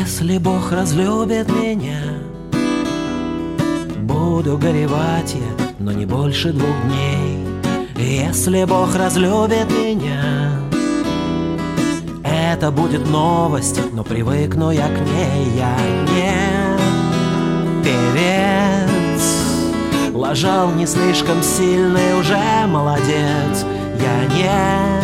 Если Бог разлюбит меня, буду горевать я, но не больше 2 дней. Если Бог разлюбит меня, это будет новость, но привыкну я к ней. Я не певец, лажал не слишком сильный, уже молодец. Я не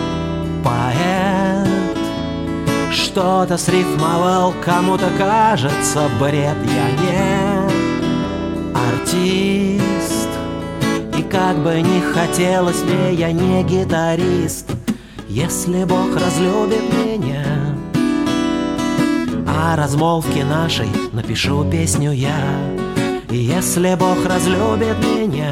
поэт, что-то срифмовал, кому-то кажется бред. Я не артист, и как бы ни хотелось мне, я не гитарист. Если Бог разлюбит меня, о размолвке нашей напишу песню я. Если Бог разлюбит меня,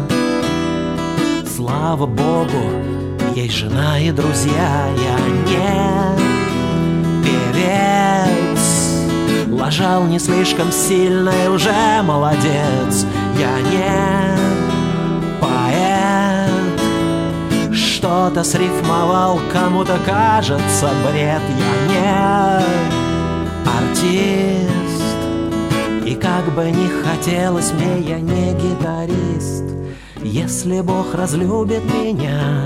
слава Богу, есть жена и друзья. Я не певец, лажал не слишком сильно и уже молодец. Я не поэт, что-то срифмовал, кому-то кажется бред. Я не артист, и как бы ни хотелось мне, я не гитарист. Если Бог разлюбит меня,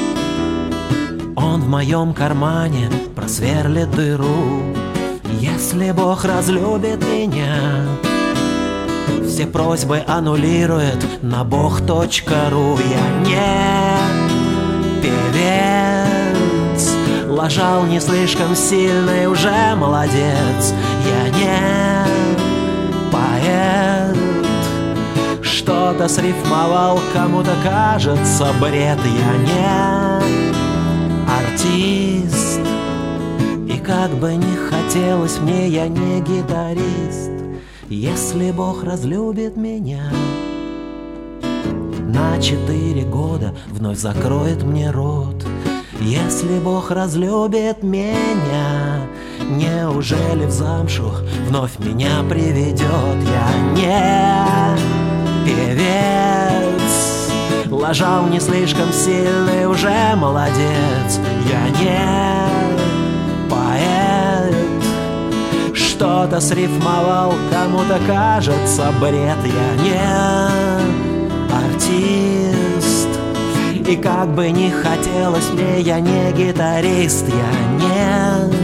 Он в моем кармане просверлит дыру. Если Бог разлюбит меня, все просьбы аннулирует на бог.ру. Я не певец, лажал не слишком сильно и уже молодец. Я не поэт, что-то срифмовал, кому-то кажется бред. Я не артист, и как бы ни хотелось мне, я не гитарист. Если Бог разлюбит меня, на 4 года вновь закроет мне рот. Если Бог разлюбит меня, неужели в замшу вновь меня приведет? Я не певец, лажал не слишком сильно и уже молодец. Я не поэт, что-то срифмовал, кому-то кажется бред. Я не артист, и как бы ни хотелось мне, я не гитарист. Я не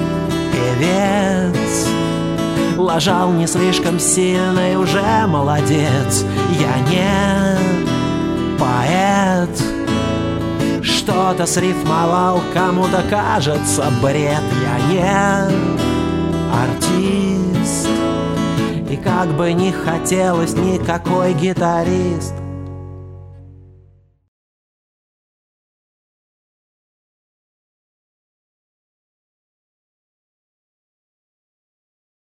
певец, лажал не слишком сильно и уже молодец. Я не поэт, что-то срифмовал, кому-то кажется бред. Я не артист, и как бы ни хотелось, никакой гитарист.